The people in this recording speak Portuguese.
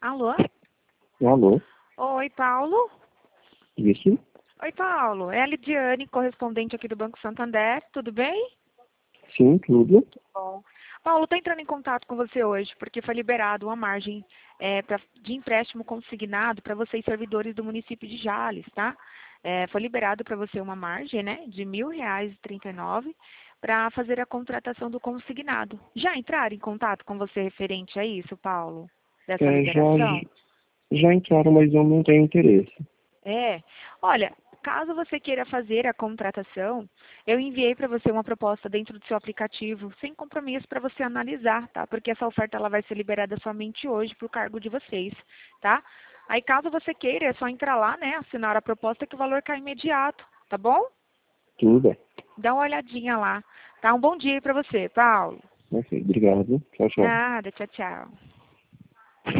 Alô? Alô? Oi, Paulo? Isso? Oi, Paulo. É a Lidiane, correspondente aqui do Banco Santander. Tudo bem? Sim, tudo. Bom. Paulo, estou entrando em contato com você hoje porque foi liberado uma margem de empréstimo consignado para vocês, servidores do município de Jales, tá? Foi liberado para você uma margem, né, de R$ 1.039 para fazer a contratação do consignado. Já entraram em contato com você referente a isso, Paulo? Dessa É, já, liberação? já entraram, mas eu não tenho interesse. É. Olha, caso você queira fazer a contratação, eu enviei para você uma proposta dentro do seu aplicativo, sem compromisso para você analisar, tá? Porque essa oferta ela vai ser liberada somente hoje para o cargo de vocês, tá? Aí caso você queira, é só entrar lá, né, assinar a proposta que o valor cai imediato, tá bom? Tudo bem. Dá uma olhadinha lá, tá? Um bom dia para você, Paulo. Ok, obrigado. Tchau, tchau. Nada, tchau, tchau.